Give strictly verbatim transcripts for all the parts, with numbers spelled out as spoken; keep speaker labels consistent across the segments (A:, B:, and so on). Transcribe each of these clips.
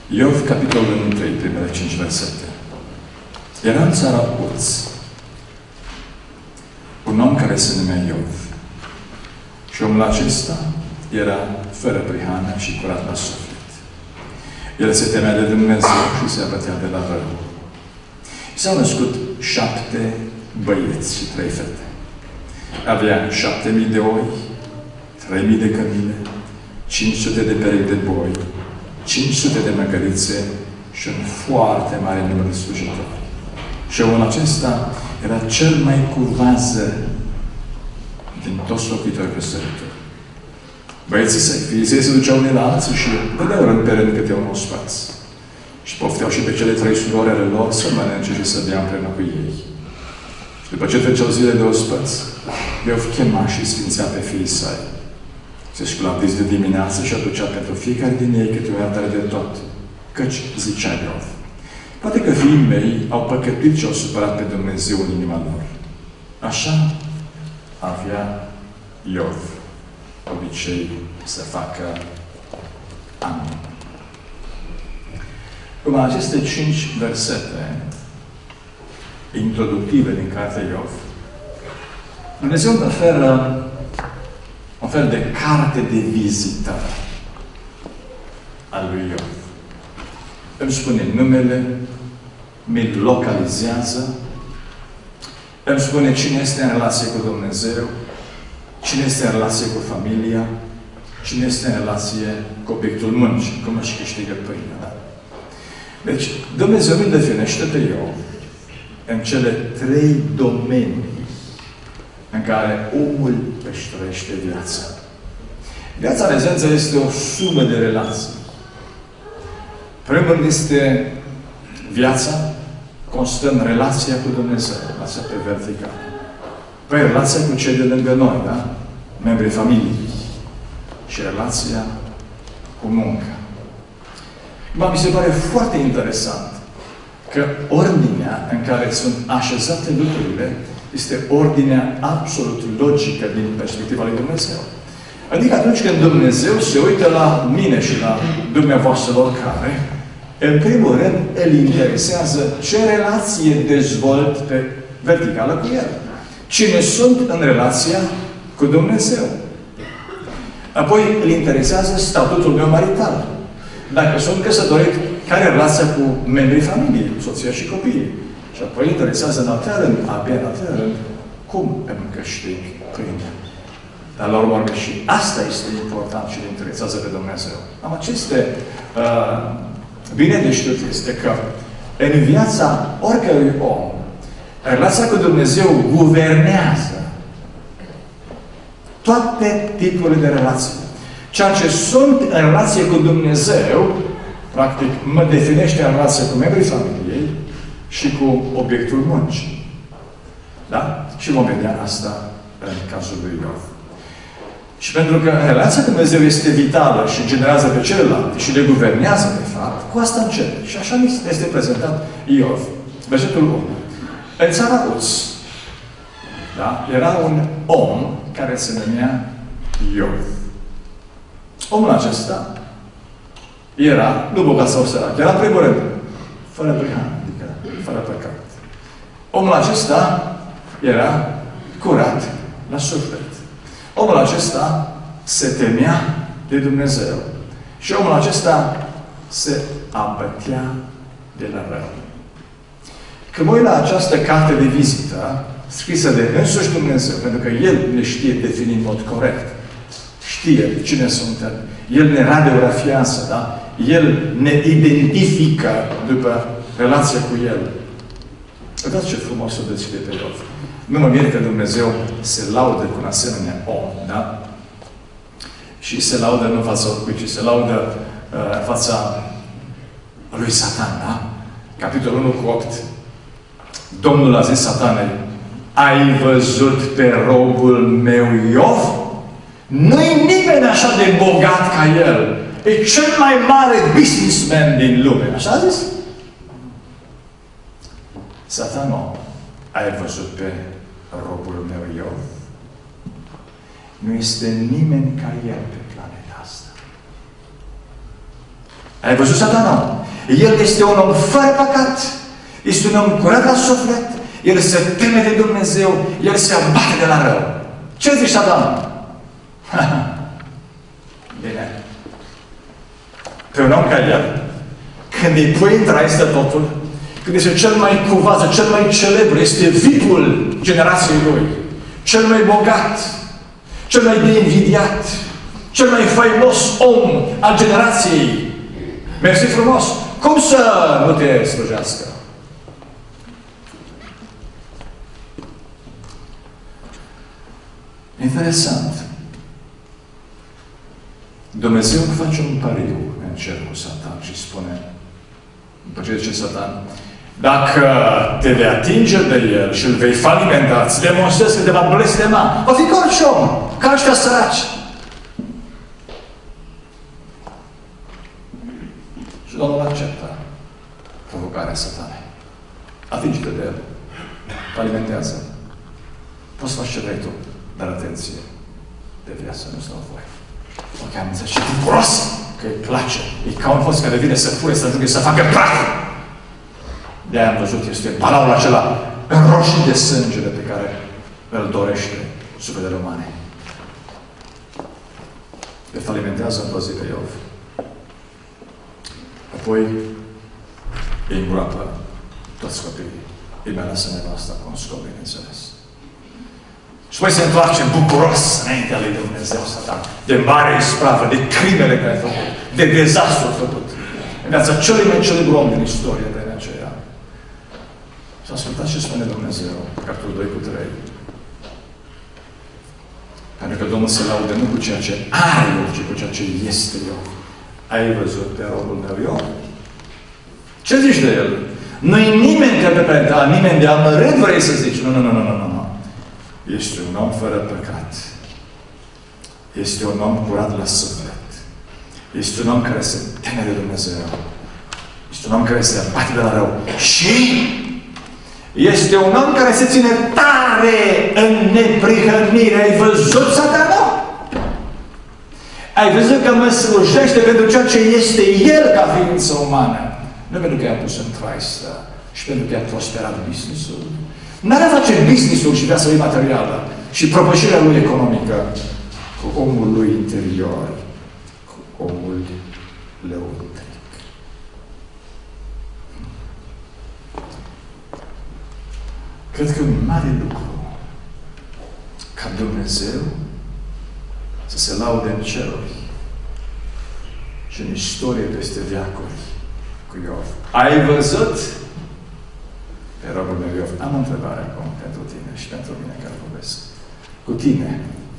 A: Iov, capitolul unu, primele cinci versete. Era în țara Uz un om care se numea Iov. Și omul acesta era fără prihană și curat la suflet. El se temea de Dumnezeu și se abătea de la rău. I s-au născut șapte băieți și trei fete. Avea șapte mii de oi, trei mii de cămile, cinci sute de perechi de boi, cinci sute de măgărițe și un foarte mare număr de slujitori. Și omul acesta era cel mai cu vază din toți locuitorii căsătoritori. Băieții săi, fiii săi se duceau unii la alții și dădeau rând pe rând câte un ospaț. Și pofteau și pe cele trei surori ale lor să mănânce și să bea împreună cu ei. Și după ce treceau zile de ospăț, Iov chema și sfințea pe fiii săi. Se scula dis de dimineață și aducea pentru fiecare din ei câte o iertare de tot. Căci, zicea Iov, poate că fiii mei au păcătuit și au supărat pe Dumnezeu în inima lor. Așa avea Iov obicei să facă amin. Cum aceste cinci versete introductive din cartea Iov, Dumnezeu îmi oferă un fel de carte de vizită al lui Iov. Îmi spune numele, mi localizează, îmi spune cine este în relație cu Dumnezeu, cine este în relație cu familia, cine este în relație cu obiectul muncii, cum își câștigă pâinea. Da? Deci, Dumnezeu îl definește pe Iov în cele trei domenii în care omul își trăiește viața. Viața, în esență, este o sumă de relații. Primul este viața, constă în relația cu Dumnezeu, relația pe vertical. Păi relația cu cei de lângă noi, da? Membrii familiei. Și relația cu munca. Ba, mi se pare foarte interesant că ordinea în care sunt așezate lucrurile este ordinea absolut logică din perspectiva lui Dumnezeu. Adică atunci când Dumnezeu se uită la mine și la dumneavoastră oricare, în primul rând îl interesează ce relație dezvolt pe verticală cu El. Cine sunt în relația cu Dumnezeu. Apoi îl interesează statutul meu marital. Dacă sunt căsătorit, care e relația cu membrii familiei, soția și copiii. Și apoi îl interesează în al treilea rând, abia în al treilea rând, cum îmi câștig pâinea. Dar la urmă și asta este important și îl interesează pe Dumnezeu. Am aceste uh, bine de știut este că în viața oricărui om, relația cu Dumnezeu guvernează toate tipurile de relații. Ceea ce sunt în relație cu Dumnezeu, practic, mă definește în relație cu membrii familiei și cu obiectul muncii. Da? Și vom vedea asta în cazul lui Iov. Și pentru că relația cu Dumnezeu este vitală și generează pe celelalte și le guvernează, de fapt, cu asta începe. Și așa este prezentat Iov. Versetul unu. În țara Uz, da? Era un om care se numea Iov. Omul acesta era, nu bogat sau sărac, era în primul rând, fără prihană, adică fără păcat. Omul acesta era curat la suflet. Omul acesta se temea de Dumnezeu. Și omul acesta se abătea de la rău. Când mă uit la această carte de vizită, scrisă de însuși Dumnezeu, pentru că El ne știe defini în mod corect, știe cine suntem, El ne radiografiază, da? El ne identifică după relația cu El. Uitați ce frumos o deschide pe Iov. Nu mă mir că Dumnezeu se laudă cu un asemenea om, da? Și se laudă nu în fața oricui, ci se laudă uh, în fața lui Satan, da? Capitolul unu cu opt. Domnul a zis Satanei, ai văzut pe robul meu Iov? Nu-i nimeni așa de bogat ca el. E cel mai mare businessman din lume. Așa a zis? Satanul, ai văzut pe robul meu Iov? Nu este nimeni ca el pe planeta asta. Ai văzut Satanul? El este un om fără păcat. Este un om curat la suflet. El se teme de Dumnezeu. El se abate de la rău. Ce zici, Satan? Bine. Pe un om ca el, când îi pui în trai, este totul. Când este cel mai cuvază, cel mai celebru, este vipul generației lui. Cel mai bogat, cel mai de invidiat, cel mai faimos om al generației. Mersi frumos! Cum să nu te slujească? Interesant. Dumnezeu face un pariu în cer cu Satan și spune, după ce zice Satan, dacă te vei atinge de el și îl vei falimenta, îți demonstrezi că te va blestema. O fi ca orice om, ca ăștia săraci. Și Domnul acceptă provocarea Satanei. Atinge-te de el. Falimentează. Poți să faci ce vrei tu, dar atenție. De viață nu stau voi. O cheamă să și bucuros că îi place. E ca un fost care vine să fure, să ajungă, să facă praf. De-aia am văzut, este balaul acela înroșit de sângele pe care îl dorește sufletele umane. Le falimentează într-o zi pe Iov. Apoi îi îngroapă toți copiii. Îi mai lasă nevasta cu un scop, bineînțeles. Și apoi se întoarce bucuros înaintea lui Dumnezeu, Satan, de mare ispravă, de crimele care a făcut, de dezastru făcut. În viața celui mai celebru om din istorie de aceea. Și ascultați ce spune Dumnezeu, capitolul doi cu trei. Pentru că Domnul se laude nu cu ceea ce are Iov, ci cu ceea ce este Iov. Ai văzut pe robul meu Iov? Ce zici de el? Nu-i nimeni că pe da, nimeni de amărât vrei să zici. Nu, nu, nu, nu, nu, nu. Este un om fără păcat. Este un om curat la suflet. Este un om care se teme de Dumnezeu. Este un om care se abate de la rău. Și este un om care se ține tare în neprihănire. Ai văzut, Satanul? Ai văzut că mă slujește pentru ceea ce este El ca ființă umană. Nu pentru că i-a pus în traistă și pentru că i-a prosperat business-ul. N-ar face business-ul și viața lui materială și propășirea lui economică cu omul lui interior, cu omul lăuntric. Cred că un mare lucru ca Dumnezeu să se laude în ceruri și în istorie peste veacuri cu Iov. Ai văzut? Pe robul meu Iov. Am o întrebare acum pentru tine și pentru mine care vorbesc. Cu tine,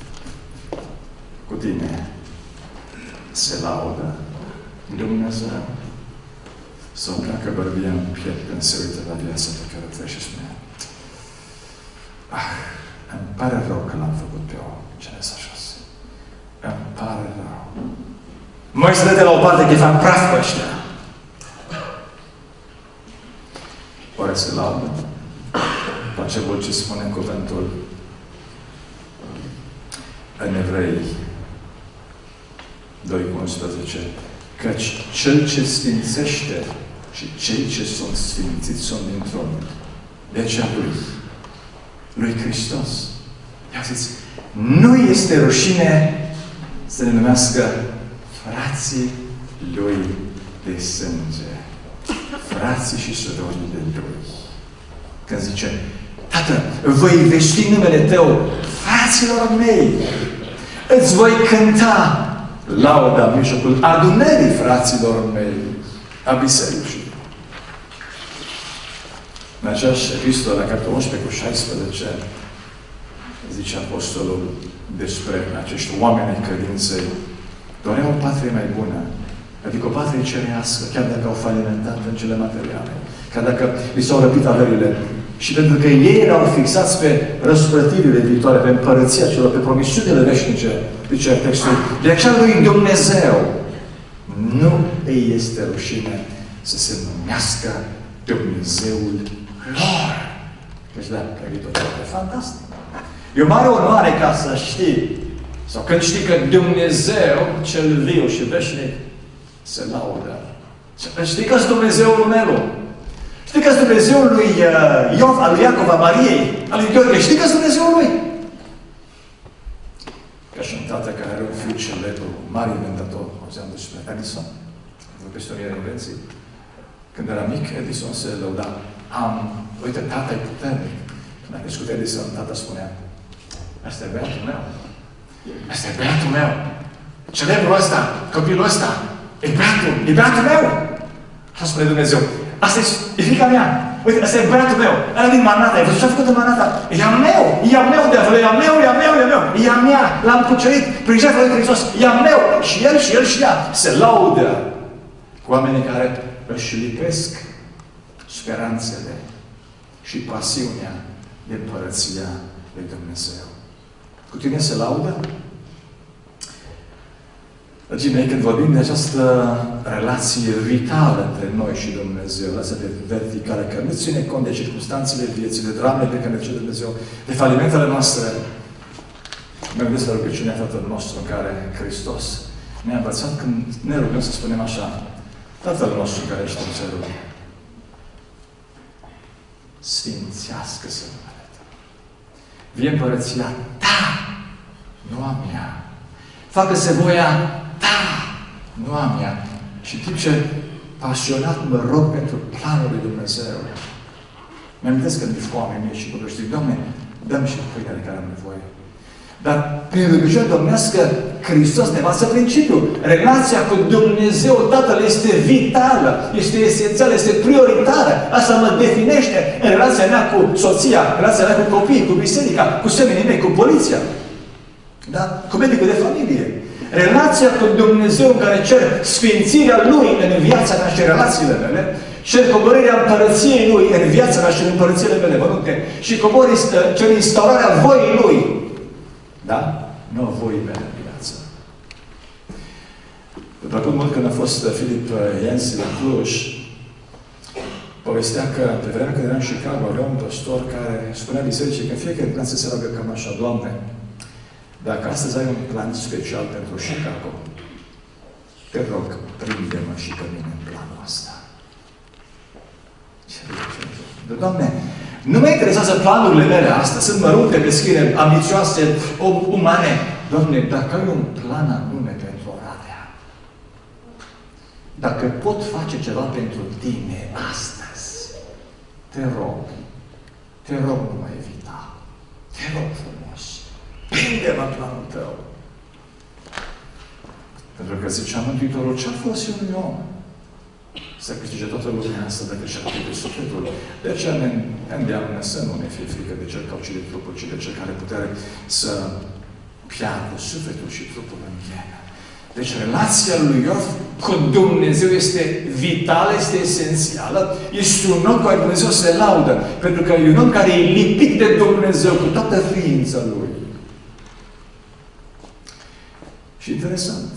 A: cu tine se laudă Dumnezeu sau pleacă bărbia în piept când se uită la viața pe care o trăiește și spune, ah, îmi pare rău că l-am făcut pe om ce nesășos. Îmi pare rău. Măi să dă de la o parte că îi fac praf pe ăștia. Oare se laudă? Face voi ce spune în cuvântul în Evrei doi cu unsprezece, căci Cel ce sfințește și cei ce sunt sfințiți sunt dintr-o de aceea Lui, Lui Hristos. Ia ziți, nu este rușine să ne numească frații Lui de sânge. Frații și surorii de Lui. Când zice, Tată, voi vesti numele Tău, fraților mei, îți voi cânta lauda în mijlocul adunării fraților mei, a bisericii. În aceeași epistolă, la capitolul unsprezece cu șaisprezece, zice Apostolul despre acești oameni ai credinței, doreau o patrie mai bună, adică o patrie cerească, chiar dacă au falimentat în cele materiale, chiar dacă li s-au răpit averile, și pentru că ei erau fixați pe răsplătirile viitoare, pe împărăția celor, pe promisiunile veșnice, zice textul, de aceea lui Dumnezeu nu îi este rușine să se numească Dumnezeul lor. Deci da, e fantastic. E o mare onoare ca să știi, sau când știi că Dumnezeu, cel viu și veșnic, se laudă Știi că sunt Dumnezeul lui Nelu? Știi că sunt Dumnezeul lui Iov, al lui Iacov, a Mariei, al lui Gheorghe? Știi că sunt Dumnezeul lui? Ca și un tată care are un fiu celebru, mare inventator, auzeam despre Edison, pe istoria invenției. Când era mic, Edison se lăuda. Am, uite, tata e puternic. Când a crescut Edison, tata spunea, asta e băiatul meu. Asta e băiatul meu. Celebrul ăsta, copilul ăsta, e băiatul, e băiatul meu. Așa spune Dumnezeu. Asta e fiica mea. Uite, asta e băiatul meu. Ăla din Manata. Ai văzut ce a făcut în Manata? E a meu. E a meu de acolo. E a meu, e a meu, e a meu. E a mea. L-am cucerit prin jertfa lui Hristos. E a meu. Și el, și el, și ea se laudă cu oamenii care își lipesc speranțele și pasiunea de împărăția lui Dumnezeu. Cu tine se laudă? Dragii mei, când vorbim de această relație vitală între noi și Dumnezeu, relația verticală, că nu ține cont de circunstanțele vieții, de dramele pe care le duce Dumnezeu, de falimentele noastre, mă gândesc la rugăciunea Tatăl nostru în care Hristos ne-a învățat când ne rugăm să spunem așa, Tatăl nostru care ești în cerul, sfințească-se numele Tău. Vie împărăția Ta, nu a mea. Facă-se voia Ta, nu a mea. Și în timp ce pasionat mă rog pentru planul lui Dumnezeu, mi-amintesc că mi-e foame mie și cu zic, Doamne, dă-mi și pâinea de care am nevoie. Dar prin rugăciunea domnească, Hristos ne învață principiul. Relația cu Dumnezeu Tatăl este vitală, este esențială, este prioritară. Asta mă definește în relația mea cu soția, în relația mea cu copiii, cu biserica, cu semenii mei, cu poliția. Da? Cu medicul de familie. Relația cu Dumnezeu în care cer sfințirea Lui în viața mea și relațiile mele, cer coborârea împărăției Lui în viața mea și în împărățiile mele mărunte și cer instaurarea voii Lui. Da? Nu voii mele în viață. Îmi plăcut mult când a fost Filip Jensi la Cluj, povestea că, pe vremea când eram în Chicago, avea un păstor care spunea bisericii că în fiecare plan se roagă cam așa, Doamne, dacă astăzi ai un plan special pentru Chicago, te rog, prinde-mă și pe mine în planul ăsta. Ce de Doamne, nu mă interesează planurile mele astea, sunt mărunte, meschine, ambițioase, umane. Doamne, dacă ai un plan anume pentru Oradea, dacă pot face ceva pentru tine astăzi, te rog, te rog, nu mă evita. Te rog frumos. Prinde-mă planul tău. Pentru că zicea Mântuitorul, ce-a folosit unui om? Să câștige toată lumea asta dacă și-a pierde sufletul. De aceea ne îndeamnă să nu ne fie frică de cel care ucide trupul, ci de cel care putere să piardă sufletul și trupul în ghenă. Deci relația lui Iov cu Dumnezeu este vitală, este esențială. Este un om care Dumnezeu se laudă. Pentru că e un om care e lipit de Dumnezeu cu toată ființa lui. Și interesant.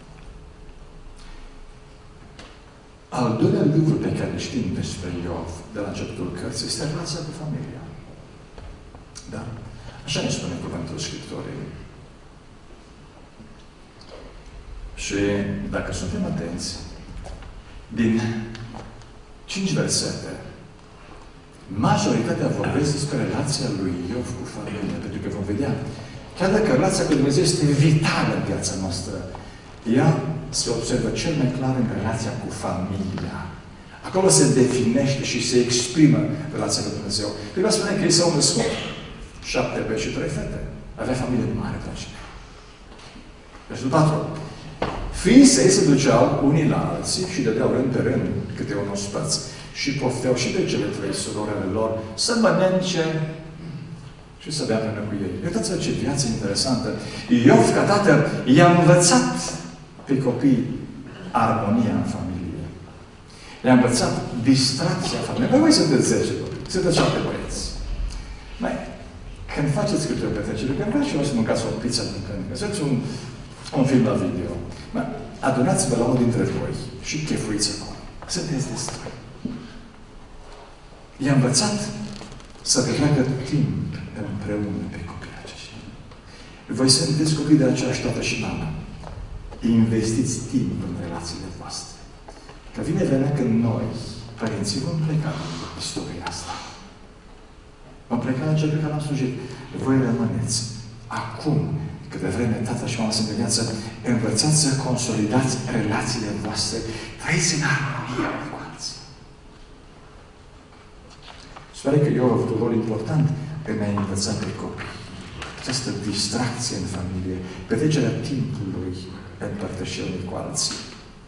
A: Al doilea lucru pe care îl știm despre Iov de la începutul cărții este relația cu familia. Da? Așa ne spune cuvântul Scripturii. Și dacă suntem atenți, din cinci versete, majoritatea vorbesc despre relația lui Iov cu familia. Pentru că vom vedea, chiar dacă relația cu Dumnezeu este vitală în viața noastră, ea se observă cel mai clar în relația cu familia. Acolo se definește și se exprimă relația cu Dumnezeu. Prima spune că ei s-au născut șapte băieți și trei fete. Avea familie mare, dragi. Versetul patru. Fiii săi se duceau unii la alții și dădeau rând pe rând câte un ospăț și pofteau și de cele trei surori ale lor să mănânce și să bea până cu ei. Uitați-vă ce viață interesantă. Iov, ca tată, i-a învățat pe copii armonia în familie. Le-a învățat distracția familiei. Păi voi sunteți zece copii, sunteți șapte băieți. Mai, când faceți câte o petrecere, când vreau și eu să mâncați o pizza din când, să faceți un, un film la video, mai, adunați-vă la unul dintre voi și chefuiți acolo. Sunteți destui. I-a învățat să petreacă timp împreună pe copiii aceștia. Voi sunteți copii de aceeași tată și mamă. Investiți timp în relațiile voastre. că vine vremea când noi, părinții, vom pleca din istoria asta. Vom pleca la cel pe care l-am slujit. Voi rămâneți. Acum, câte vreme tata și mama sunt în viață, învățați să consolidați relațiile voastre. Trăiți în armonie cu alții. Sper că eu am avut un rol important în a învăța pe copii. Această distracție în familie, petrecerea timpului în părtășirii cu alții.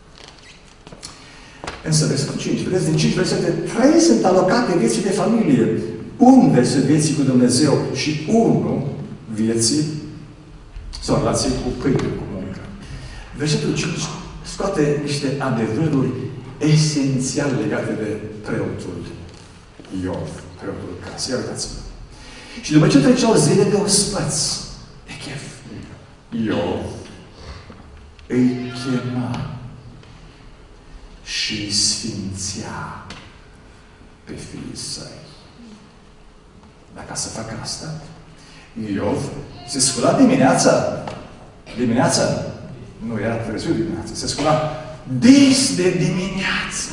A: Însă, versetul cinci, vedeți, din cinci versete, trei sunt alocate vieții de familie. Un verset vieții cu Dumnezeu și unul vieții sau relație cu pâine, cu muncă. Versetul cinci scoate niște adevăruri esențiale legate de preotul Iov, preotul casei. Uitați-vă. Și după ce treceau zile de ospăți, de chef, Iov îi chema și îi sfințea pe fiii săi. Dar ca să facă asta, Iov se scula dimineața. Dimineața? Nu era târziu dimineața. Se scula des de dimineață.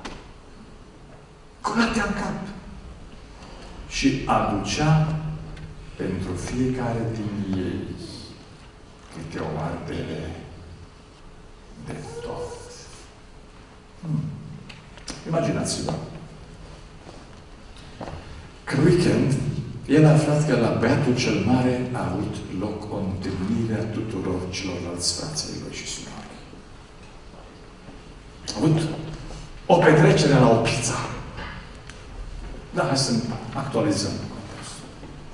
A: Cu laptea în cap. Și aducea pentru fiecare din ei câte o ardere de tot. Hmm. Imaginați-vă că weekend el a aflat că la băiatul cel mare a avut loc o întâlnire a tuturor celorlalți frații lui și surori. A avut o petrecere la o pizza. Da, hai să actualizăm contextul.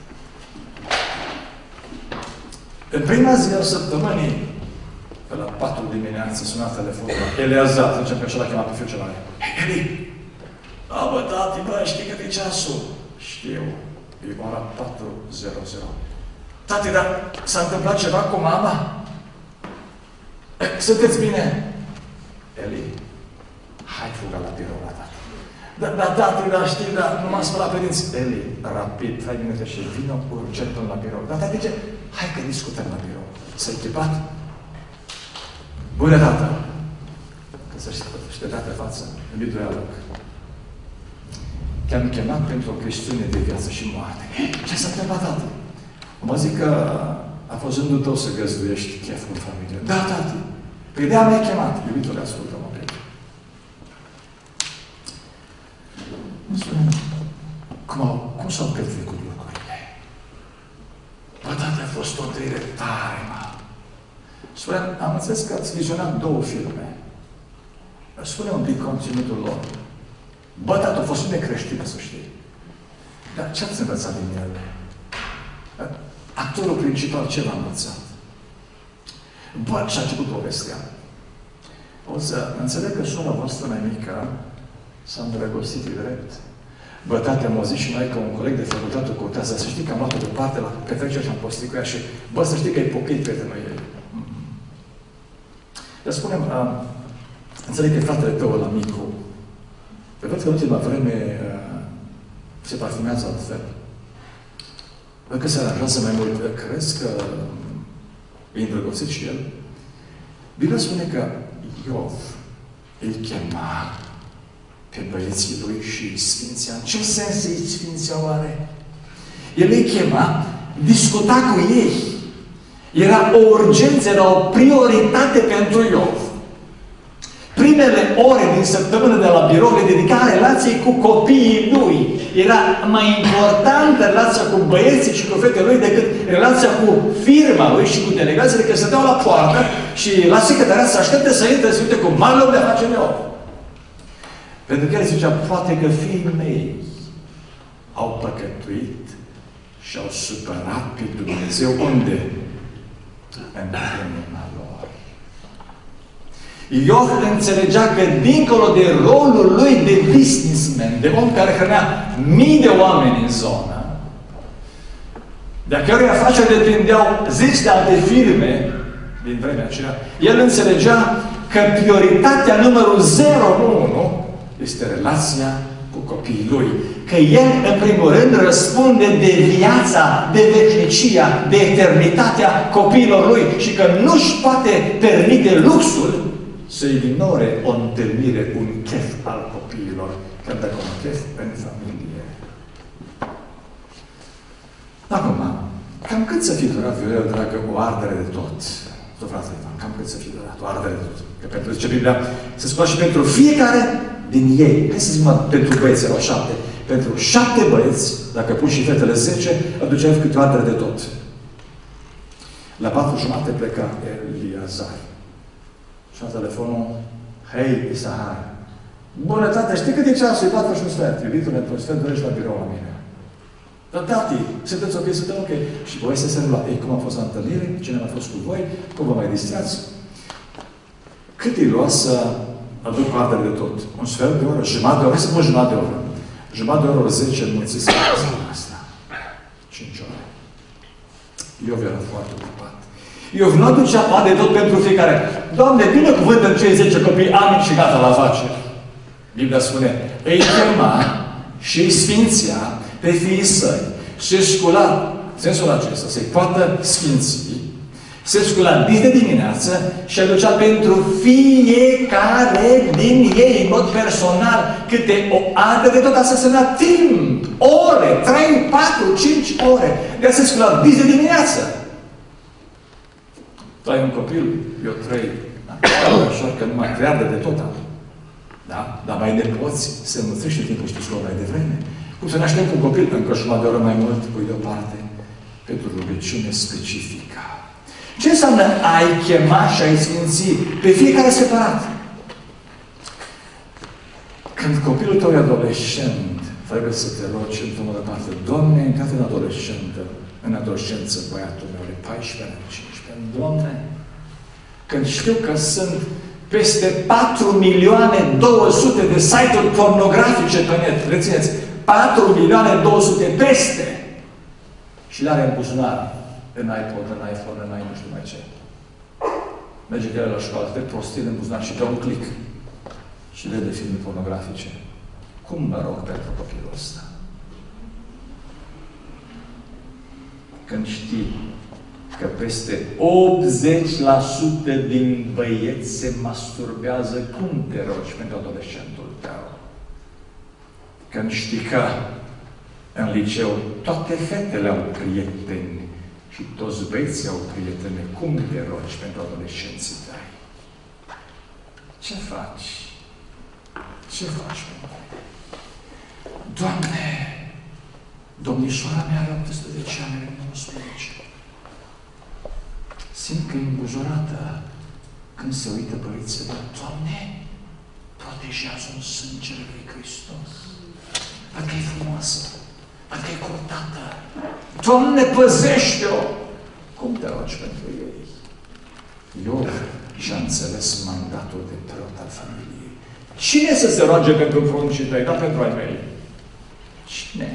A: În prima zi a săptămânii, pe la patru dimineață, suna telefonul la Eleazar, zicem că și-l a chemat pe fiul cel mare. Hei, Eli! A, bă, tati, bă, știi că e ceasul? Știu. E ora patru zero zero. Tati, dar s-a întâmplat ceva cu mama? E, sunteți bine? Eli, hai fuga la birou la tati. Da, da, tati, da, știi, da, nu m-am spălat pe dinți. Eli, rapid, trei minute și vină urgent la birou. Da, tati, ce? Hai că discutăm la birou. S-a echipat? Bună, tată! Că să-și te dea pe față, în dialog. Te-am chemat pentru o chestiune de viață și moarte. Ce s-a întâmplat, tată? Mă zic că a fost rândul tău să găzduiești cheful în familie. Da, tati! Păi de-aia m-ai chemat. Iubitule, ascultă-mă pe el. Nu spune, cum, au, cum s-au petrecut lucrurile? Bă, tati, a fost o trăire tare, mă. Spune, am înțeles că ați vizionat două filme. Spune un pic conținutul lor. Bă, tată, a fost un necreștină, să știi. Dar ce ați învățat din ele? Actorul principal ce v-a învățat? Bă, și-a început povestea. O să înțeleg că sora voastră mai mică s-a îndrăgostit drept. Bă, tată, am auzit și noi că un coleg de facultate o căutează. Să știi că am luat-o departe la petrecere și am postit cu ea și bă, să știi că e pocăit prietenul ei. Mm-hmm. Dar spunem, uh, înțeleg că e fratele tău la micu. Pe văd că în ultima vreme uh, se parfumează altfel. Văd că se aranjează mai mult. Crezi că e îndrăgostit și el? Biblia spune că Iov îi chema pe băieții lui și îi sfințea. În ce sens îi sfințea oare? El îi chema, discuta cu ei. Era o urgență, era o prioritate pentru Iov. Primele ore din săptămână de la birou le dedica relației cu copiii lui. Era mai importantă relația cu băieții și cu fetele lui decât relația cu firma lui și cu delegațiile, că stăteau la poartă și la secretariat să aștepte să intre, să uite cu mare loc de afaceri Iov. Pentru că el zicea, poate că fiii mei au păcătuit și au supărat pe Dumnezeu. Unde? În inima lor. Iov înțelegea că dincolo de rolul lui de businessman, de om care hrănea mii de oameni în zonă, de-a cărui afaceri depindeau zeci de alte firme din vremea aceea, el înțelegea că prioritatea numărul zero unu este relația cu copiii lui. Că el, în primul rând, răspunde de viața, de veșnicia, de eternitatea copiilor lui și că nu-și poate permite luxul să ignore o întâlnire, un chef al copiilor, chiar dacă un chef în familie. Acum, cam cât să fie durat, Viorel, dragă, o ardere de tot? Tot frate, cam cât să fie durat, o ardere de tot? Că pentru, zice Biblia, se spune și pentru fiecare din ei. Hai să zic, pentru băieți, erau șapte. Pentru șapte băieți, dacă pun și fetele zece, aduceau câte o ardere de tot. La patru jumate pleca Eliazar. Și la telefonul, hei, Isahar, bună, tată, știi cât e ceasul? E patru și un sfert. Iubitule, într-un sfert, dorești la birou la mine. Dar, tati, sunteți ok, suntem ok. Și voi se servă. Ei, cum a fost la întâlnire? Cine a fost cu voi? Cum vă mai distrați? Cât îi lua să aduc ardere de tot? Un sfert de oră? Jumătate de oră? Hai să pun jumătate de oră. Jumătate de oră, ori zece, înmulțiți asta. Cinci ore. Iov era foarte ocupat. Iov nu aducea bani de tot pentru fiecare. Doamne, binecuvântă cei zece copii, amin și gata la afaceri. Biblia spune, îi chema și îi sfințea pe fiii săi. Se scula, sensul acesta, se poată sfinți, se scula dis de dimineață și aducea pentru fiecare din ei, în mod personal, câte o adă de tot asăsăna timp, ore, trei, patru, cinci ore. De se scula dis de dimineață. Tu ai un copil, eu trei, așa că numai creadă de tot am. Da? Dar mai nepoți se învățește timpul, știți cum mai devreme. Cum să naștem cu un copil, încă jumătate de oră mai mult, pui deoparte, pentru rugăciune specifică. Ce înseamnă ai chema și ai sfinți pe fiecare separat? Când copilul tău e adolescent, trebuie să te rogi într-o modă parte. Doamne, în în adolescentă, în adolescență, băiatul meu, are paisprezece ani, cincisprezece ani. Doamne, când știu că sunt peste patru milioane două sute de site-uri pornografice pe net, rețineți, patru milioane două sute peste, și le are în buzunar, în iPod, în iPhone, în nu știu mai ce. Merge de la școală, de prostil în buzunar și dă un click și vede filme pornografice. Cum mă rog pentru copilul ăsta? Când știi că peste optzeci la sută din băieți se masturbează, cum te rogi pentru adolescentul tău? Când știi că în liceu toate fetele au prieteni și toți băieții au prietene, cum te rogi pentru adolescenții tăi? Ce faci? Ce faci? Doamne, domnișoara mea are optsprezece ani, are nouăsprezece. Simt că e îmbujorată când se uită băiețele. Doamne, protejează-o în sângele lui Hristos. Parcă e frumoasă, parcă e curtată. Doamne, păzește-o! Cum te rogi pentru ei? Iov și-a înțeles mandatul de preot al familiei. Cine să se roage pentru pruncii tăi, dar pentru ai mei? Cine?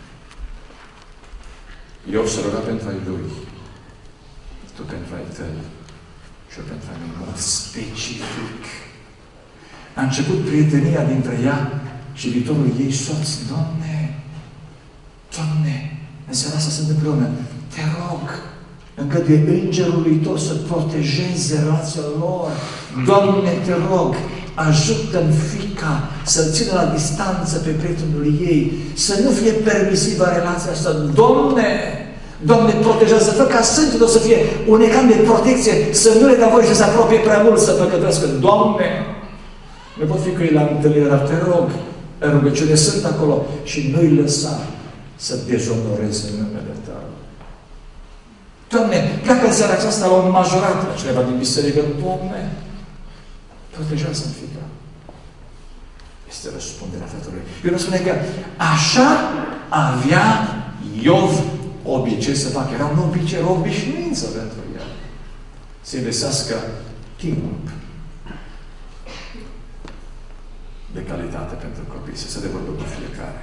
A: Iov se ruga pentru ai lui. Tu pentru ai tăi și eu pentru ai mei, în mod specific. A început prietenia dintre ea și viitorul ei soț. Doamne, Doamne, în seara asta sunt împreună. Te rog, încăduie îngerului tău să protejeze relația lor. Doamne, te rog, ajută-n fiica să-l țină la distanță pe prietenul ei, să nu fie permisivă relația asta. Doamne, Doamne, protejează, fă ca sântul tău să fie un ecran de protecție, să nu le dea voie să se apropie prea mult, să păcătuiască. Doamne, nu pot fi cu ei la întâlnire, dar te rog, în rugăciune sunt acolo și nu-i lăsa să dezonoreze numele Tău. Doamne, pleacă în seara aceasta la un majorat, la cineva din biserică. Doamne, protejează-mi fiica. Este răspunderea Tatălui. Eu nu spune că așa avea Iov obicei să facă. Era un obicei, o obișnuință pentru el. Să-i găsească timp de calitate pentru copii, să se devorbă cu fiecare.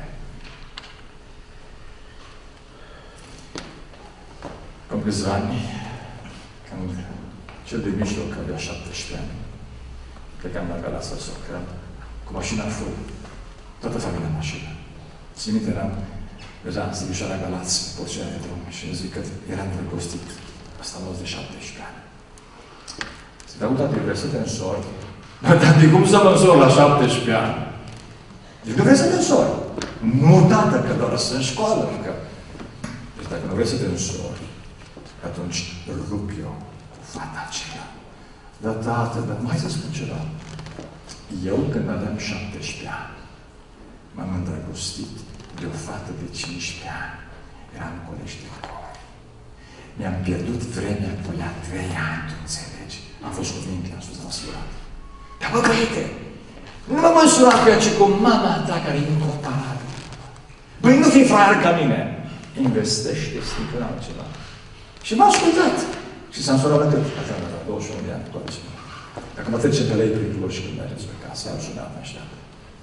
A: Acum câțiva ani, când cel de mijloc avea șaptesprezece ani, plecam la Galața să lucrăm cu mașina full. Toată familia în mașină. Țin minte, eram deja în Sighișoara Galați, porțiunea de drum, și îmi zic că eram îndrăgostit. Asta am de șaptesprezece ani. Se dau toate versete în sori Dar de cum să mă însor la șaptesprezece ani? Deci nu vrei să te însori. Nu, tată, că doar să în școală. Că... Deci dacă nu vrei să te însori, atunci îl rup eu cu fata aceea. Dar, tată, dar mai să spun ceva. Eu, când aveam șaptesprezece ani, m-am îndrăgostit de o fată de cincisprezece ani. Eram colegiuitor. Mi-am pierdut vremea cu ea trei ani, tu înțelegi? Am fost cu minte, am spus, am măsurat. Dar bă, băiete, nu m-am măsurat cu ea, ci cu mama ta, care e incomparabilă. Băi, nu fi fraier ca mine. Investește sticlă în altceva. Și m-a ascultat. Și s-a însurat la cât? Aveam la douăzeci și unu de ani, cu altceva. Dacă mă trece pe lei prin și când mergeți pe casă, am sunat, mă așteaptă.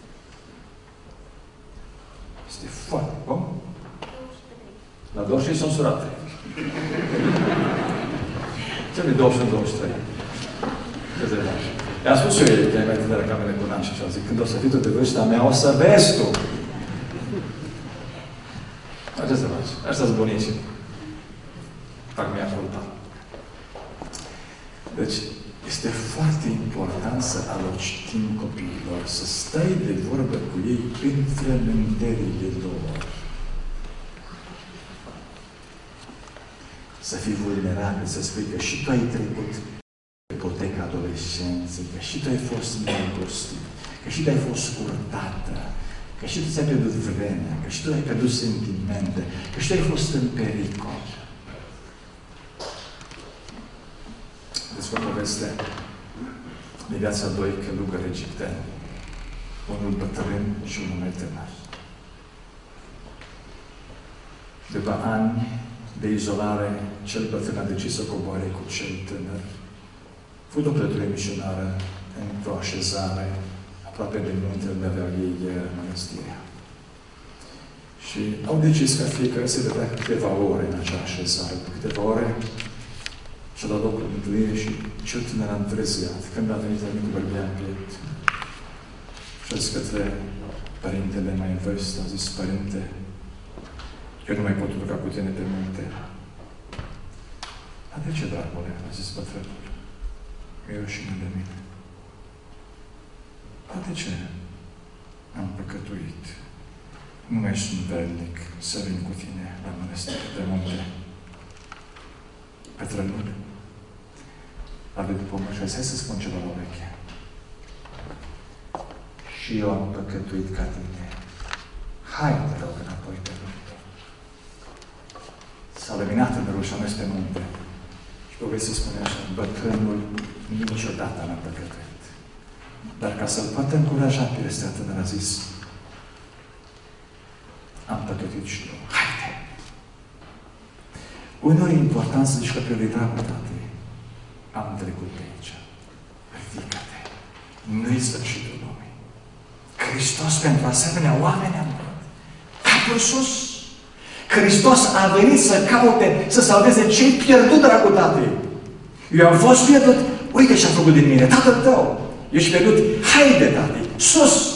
A: Este foarte bun. La douăzeci și trei s-au însurat. Ce mi douăzeci și unu douăzeci și trei? treizeci de ani. I-am spus eu ei, că ai mai tânără ca mine cu un an și așa, zic, când o să fii tu de vârsta mea, o să vezi tu. Ce să faci? Așa-s bunicii. Fac mi-a culpa. Deci, este foarte important să aloci timp copiilor, să stai de vorbă cu ei prin frământările lor. Să fii vulnerabil, să spui că și tu ai trecut ipoteca adolescenței, că și tu ai fost neîngostit, că și tu ai fost scurtată, că și tu ți-ai pierdut vremea, că și tu ai pierdut sentimente, că și tu ai fost în pericol. Deci o poveste de viața doi călugări egipteni, unul bătrân și unul mai tânăr. După ani de izolare, cel bătrân a decis să coboare cu cel tânăr. Fut o călătorie misionară într-o așezare aproape de muntele unde aveau ei mănăstirea. Și au decis ca fiecare să dea câteva ore în acea așezare. Câteva ore și-a dat locul de întâlnire și cel tânăr a întârziat. Când a venit la micul bărbia în piept și a zis către părintele mai în vârstă, a zis, părinte, eu nu mai pot urca cu tine pe munte. Dar de ce, dragule? A zis bătrânul. E rușine de mine. Dar de ce? Am păcătuit. Nu mai sunt vrednic să vin cu tine la mănăstire de munte. Bătrânul a venit după mă și a zis, hai să spun ceva la ureche. Și eu am păcătuit ca tine. Hai, te rog, înapoi pe munte. S-a luminat în rușa mea pe munte. Și povestea spune așa, bătrânul niciodată n-a păcătuit. Dar ca să-l poată încuraja pe ăsta tânăr, a zis, am păcătuit și eu. Haide! Uneori e important să zici că pe lui dragul tate, am trecut pe aici. Ridică-te! Nu-i sfârșitul lumii. Hristos pentru asemenea oameni a murit. Capul sus! Hristos a venit să caute, să salveze cei pierdut, dragul tatei. Eu am fost pierdut. Uite ce-a făcut din mine, tatăl tău. Ești pierdut. Haide, tatei, sus!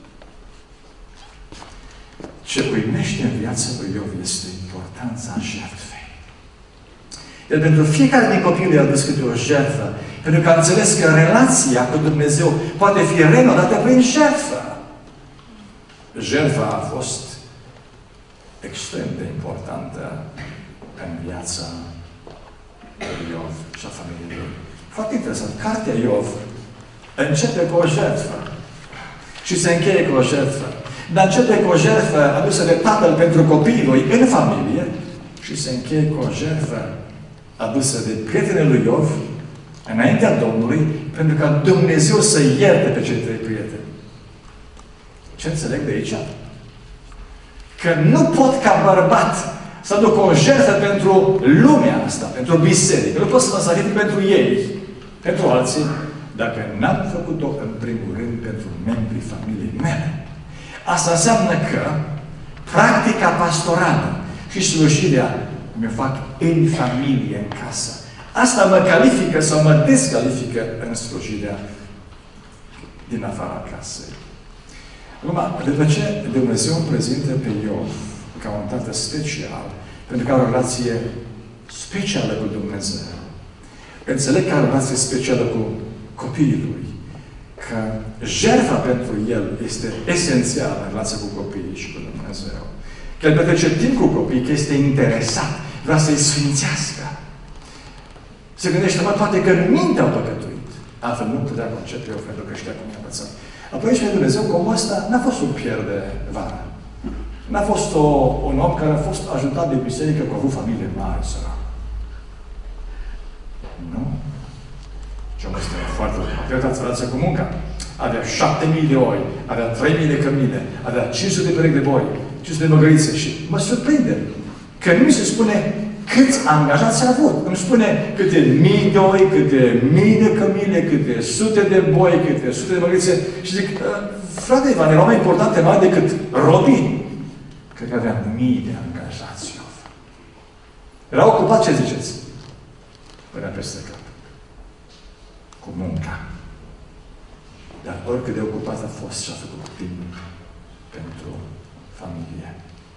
A: Ce uimește în viața lui Iov este importanța jertfei. El pentru fiecare din copiii lui a dus câte o jertfă, pentru că a înțeles că relația cu Dumnezeu poate fi renovată prin jertfă. Jertfa a fost extrem de importantă în viața lui Iov și a familiei lui. Foarte interesant. Cartea Iov începe cu o jertfă și se încheie cu o jertfă. Dar începe cu o jertfă adusă de tatăl pentru copiii lui în familie și se încheie cu o jertfă adusă de prietenul lui Iov înaintea Domnului pentru ca Dumnezeu să ierte pe cei trei prieteni. Ce înțeleg de aici? Că nu pot ca bărbat să aduc o jertfă pentru lumea asta, pentru biserică. Nu pot să mă sacrific pentru ei, pentru alții, dacă n-am făcut-o în primul rând pentru membrii familiei mele. Asta înseamnă că practica pastorală și slujirea mi-o fac în familie, în casă. Asta mă califică sau mă descalifică în slujirea din afara casei. Acum, după ce Dumnezeu îmi prezintă pe Iov ca un tată special, pentru că are o relație specială cu Dumnezeu, înțeleg că are o relație specială cu copiii lui, că jertfa pentru el este esențială în relația cu copiii și cu Dumnezeu. Că el petrece timp cu copiii, că este interesat, vrea să-i sfințească. Se gândește, mă, poate că în minte au păcătuit. Altfel nu putea concepe eu, pentru că știa cum i-a învățat. Apoi și Dumnezeu, că omul ăsta n-a fost un pier de vară. N-a fost o, un om care a fost ajutat de biserică, că a avut familie mare, sărac. Nu? Și omul ăsta e foarte uitați relația cu munca. Avea șapte mii de oi, avea trei mii de cămile, avea cinci sute de perechi de boi, cinci sute de măgărițe și mă surprinde că nu mi se spune câți angajați a avut. Îmi spune câte mii de oi, câte mii de cămile, câte sute de boi, câte sute de măgărițe. Și zic, frate Ivan, erau mai importante mai decât robii. Cred că avea mii de angajați. Era ocupat, ce ziceți? Până peste cap. Cu munca. Dar oricât de ocupat a fost și a făcut timp pentru familie.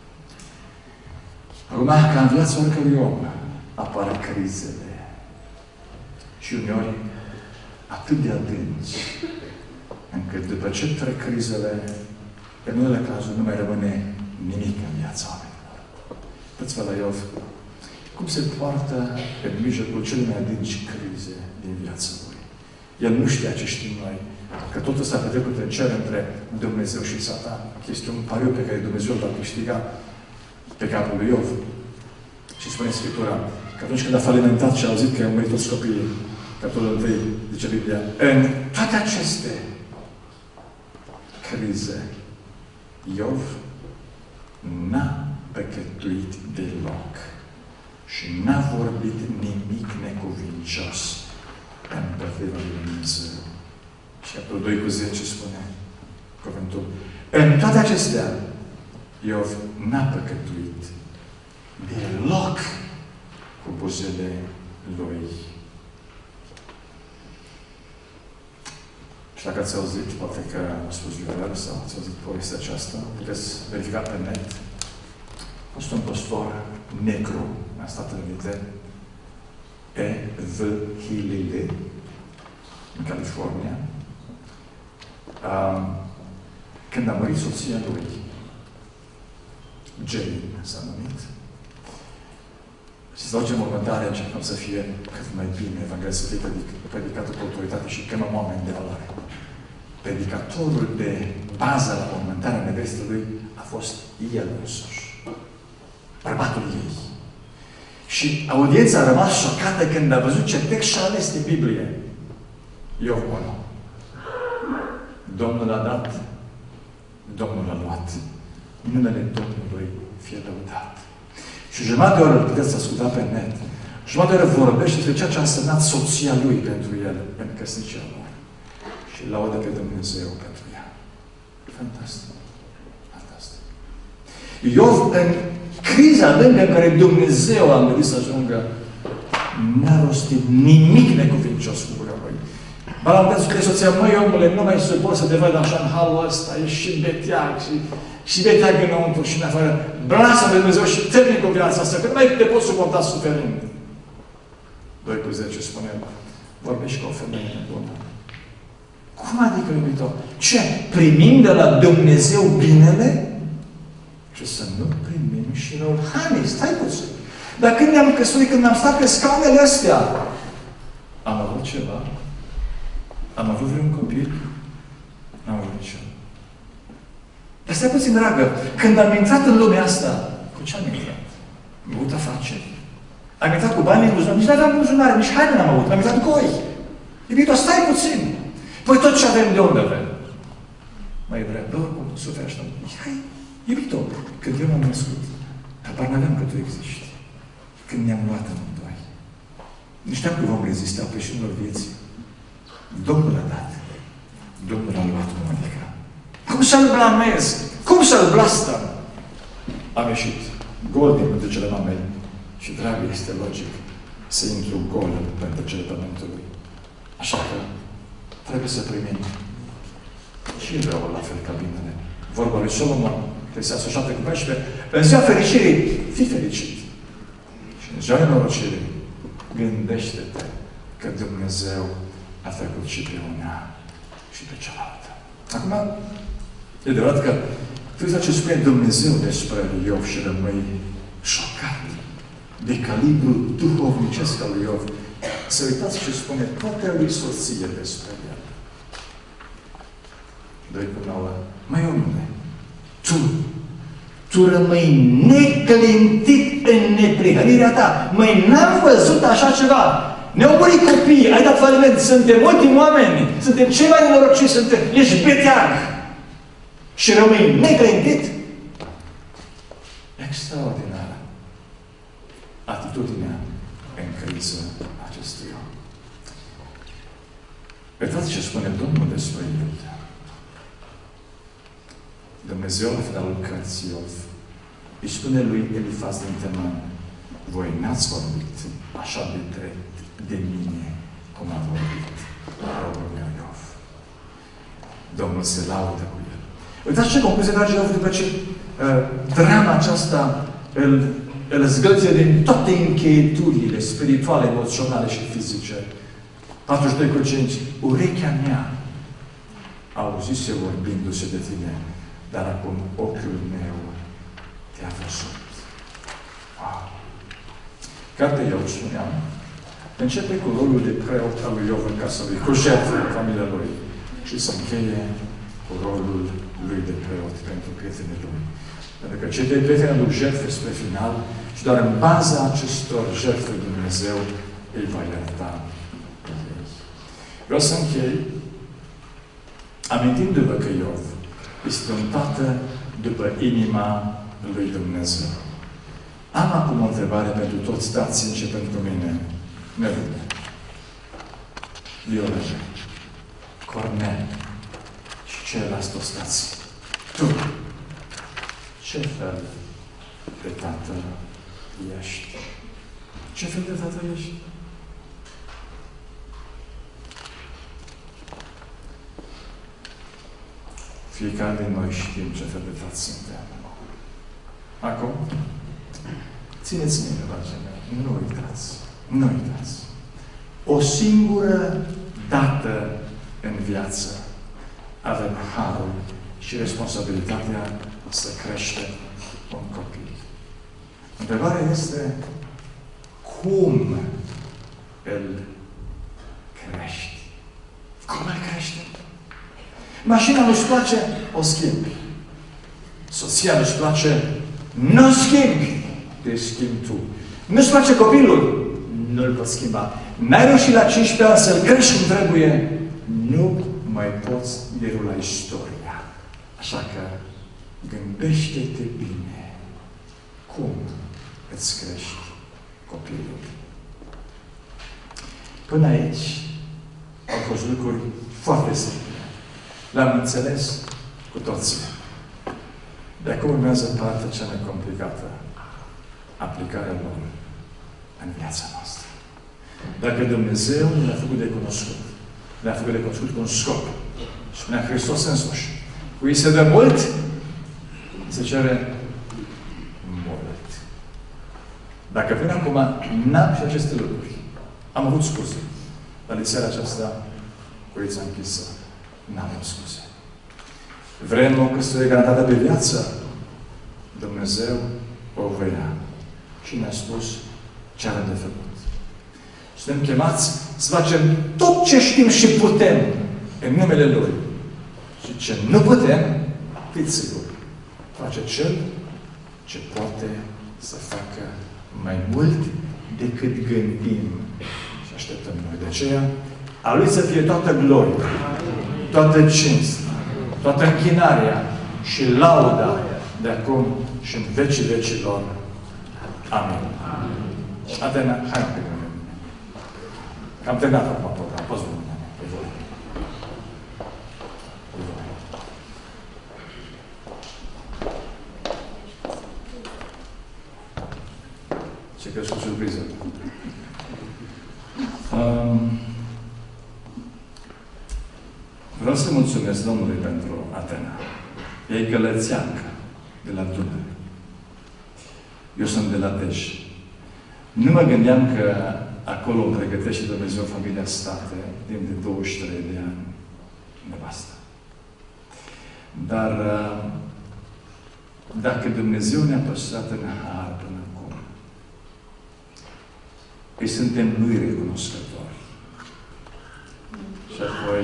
A: Acum, ca în viața oricărui om, apar crizele. Și uneori atât de adânci, încât după ce trec crizele, în unele cazuri nu mai rămâne nimic în viața oamenilor. Uitați-vă la Iov. Cum se poartă în mijlocul cele mai adânci crize din viața lui. El nu știa ce știm noi. Că totul s-a petrecut în cer între Dumnezeu și Satan. Este un pariu pe care Dumnezeu l-a câștigat pe capul lui Iov. Și spune Scriptura că atunci când a falimentat și a auzit că au murit toți copiii, capitolul întâi, zice Biblia, în toate aceste crize, Iov n-a păcătuit deloc și n-a vorbit nimic necuvincios împotriva lui Dumnezeu. Și capitolul doi cu zece spune cuvântul. În toate acestea, Iov n-a păcătuit deloc cu buzele lui. Și dacă ați auzit, poate că am spus Viorel sau ați auzit povestea aceasta, puteți verifica pe net. A fost un păstor negru în Statele Unite, E V Hilile, în California. Um, când a murit soția lui, Jane s-a numit, și să facem mormântarea, încercăm să fie cât mai bine, Evanghelia să fie predic, predicată cu autoritate și chemăm oameni de valoare. Predicatorul de bază la mormântarea nevestă lui a fost el însuși, bărbatul ei. Și audiența a rămas șocată când a văzut ce text și-a ales de Biblie. Iov unu. Domnul a dat, Domnul a luat. Numele Domnului fie lăudat. Și jumătate de oră îl puteți asculta pe net. Jumătate de oră vorbește despre ceea ce a însemnat soția lui pentru el în căsnicia lui. Și laudă pe Dumnezeu pentru ea. Fantastic. Fantastic. Iov, în criza lângă în care Dumnezeu a îngăduit să ajungă, n-a rostit nimic necuvincios cu gura lui. Ba la un dat spune soția, măi omule, nu mai suport să te văd așa în halul ăsta, ești și beteag și, și beteag înăuntru și în afară. Blasă pe Dumnezeu și termin cu viața asta, că nu mai te poți suporta suferind. doi cu zece spune, vorbești cu o femeie bună. Cum adică, iubito? Ce? Primim de la Dumnezeu binele? Și să nu primim și răul. Hai, stai puțin. Dar când ne-am căsătorit, când am stat pe scaunele astea, am avut ceva? Am avut vreun copil? N-am avut niciun. Dar stai puțin, dragă, când am intrat în lumea asta, cu ce am intrat? Am avut afaceri. Am intrat cu bani în buzunar, nici n-aveam buzunare, nici haine n-am avut, am intrat cu oi. Iubito, stai puțin. Păi tot ce avem, de unde avem? Mai vrea, bă, oricum, suferi așa. Hai, iubito, când eu m-am născut, habar n-aveam că tu existi. Când ne-am luat amândoi. Nu știam că vom rezista pe și unor vieții. Domnul a dat. Domnul a luat, cum adică. Cum să-l blamez? Cum să-l blastăm? Am ieșit gol din pântecele mamei. Și, dragă, este logic să intru gol în pântecele pământului. Așa că trebuie să primim și răul la fel ca binele. Vorba lui Solomon, care se asociată cu paisprezece, în ziua fericirii, fii fericit. Și în ziua nenorocirii, gândește-te că Dumnezeu a făcut și pe una și pe cealaltă. Acum, e adevărat că trebuie ce spune Dumnezeu despre Iov și rămâi șocat de calibru duhovnicesc al lui Iov. Să uitați ce spune toată lui soție despre el. doi cu nouă. Măi, omule, tu, tu rămâi neclintit în neprihănirea ta. Măi, n-am văzut așa ceva. Ne-au murit copiii, ai dat faliment, suntem ultimi oameni, suntem cei mai nenorociți, suntem, ești beteag. Și rămâi neclintit. Extraordinară atitudinea în criză acestui om. Uitați ce spune Domnul despre el. Dumnezeu, la finalul cărții Iov, îi spune lui Elifaz din Teman, voi n-ați vorbit așa de drept de mine cum a vorbit robul meu Iov. Domnul se laudă cu el. Uitați ce concluzie trage Iov după ce uh, drama aceasta îl, îl zgălție din toate încheieturile spirituale, emoționale și fizice. patruzeci și doi cu cinci. Urechea mea auzise vorbindu-se de tine, dar acum ochiul meu te-a văzut. Wow! Cartea Iov, spuneam, începe cu rolul de preot al lui Iov în casa lui, cu jertfă în familia lui și se încheie cu rolul lui de preot pentru prietenii lui. Pentru că cei doi prieteni aduc jertfe spre final și doar în baza acestor jertfe Dumnezeu îi va ierta. Vreau să închei amintindu-vă că Iov este un tată după inima lui Dumnezeu. Am acum o întrebare pentru toți tații și pentru mine. Nevede. Viorele, Cornel și ceilalți toți tații. Tu, ce fel de tată ești? Ce fel de tată ești? Fiecare din noi știm ce fel de tată suntem. Acum, țineți minte, dragii mei, nu uitați, nu uitați. O singură dată în viață avem harul și responsabilitatea să creștem un copil. Întrebarea este cum îl crești? Cum îl crești? Mașina nu-ți place, o schimbi. Soția nu-ți place, nu o schimbi. Te schimbi tu. Nu-ți place copilul, nu-l poți schimba. N-ai reușit la cincisprezece ani să-l crești cum trebuie, nu mai poți derula istoria. Așa că gândește-te bine cum îți crești copilul. Până aici au fost lucruri foarte simple. Le-am înțeles cu toții. De acum urmează partea cea mai complicată. Aplicarea lor în viața noastră. Dacă Dumnezeu ne-a făcut de cunoscut, ne-a făcut de cunoscut cu un scop, spunea Hristos însuși, cui se dă mult, se cere mult. Dacă până acum n-am și aceste lucruri, am avut scuze, dar de seara aceasta, cu uița închisă, n-am avut scuze. Vrem o căsătorie garantată pe viață? Dumnezeu o vrea. Și ne-a spus ce avem de făcut. Suntem chemați să facem tot ce știm și putem în numele Lui. Și ce nu putem, fiți siguri, face Cel ce poate să facă mai mult decât gândim și așteptăm noi. De aceea, a Lui să fie toată gloria, toată cinstea, toată închinarea și lauda de acum și în vecii vecilor. Amin. Atena, hai pe mine. Am terminat acum program. Poți veni. Ce crezi cu surpriză? Um, vreau să mulțumesc Domnului pentru Atena. Ea e gălățeancă de la Dunăre. Eu sunt de la Dej. Nu mă gândeam că acolo îmi pregătește Dumnezeu familia state timp de douăzeci și trei de ani. nevastă. Dar dacă Dumnezeu ne-a păstrat în har până acum, îi suntem Lui recunoscători. Și apoi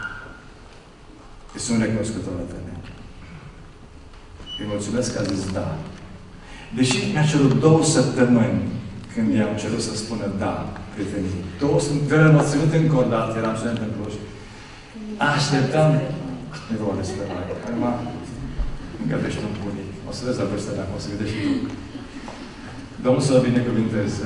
A: îi sunt recunoscător la tine. Îi mulțumesc că a zis da. Deși mi-a cerut două săptămâni când i-am cerut să spună da, prietenii. Două săptămâni, m-a ținut încă o dată, eram student în Cluj. Așteptam, nu vorba despre mai. Acum, încă vești un bunic. O să vezi la vârstă dacă o să vedești și tu. Domnul să vă binecuvinteze.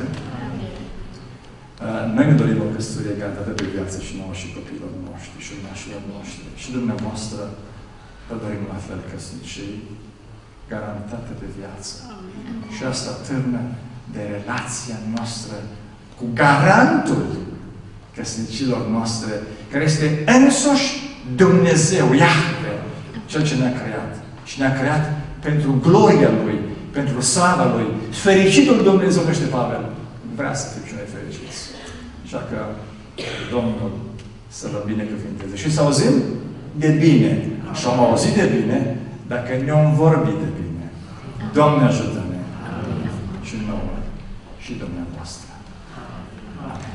A: Noi ne dorim o căsătorie garantată de viață și nouă și copiilor noștri și urmașilor noștri. Și dumneavoastră vă dorim la fel căsnicii garantată de viață. Amin. Și asta târnă de relația noastră cu garantul căsnicilor noastre, care este însuși Dumnezeu, Iahve, Cel ce ne-a creat. Și ne-a creat pentru gloria Lui, pentru slava Lui. Fericitul Dumnezeu, numește Pavel, vrea să fim și noi fericiți. Așa că Domnul să vă binecuvinteze. Și să auzim de bine. Și am auzit de bine dacă ne-am vorbit de bine. Doamne ajută-ne! Și nouă și dumneavoastră. Amin.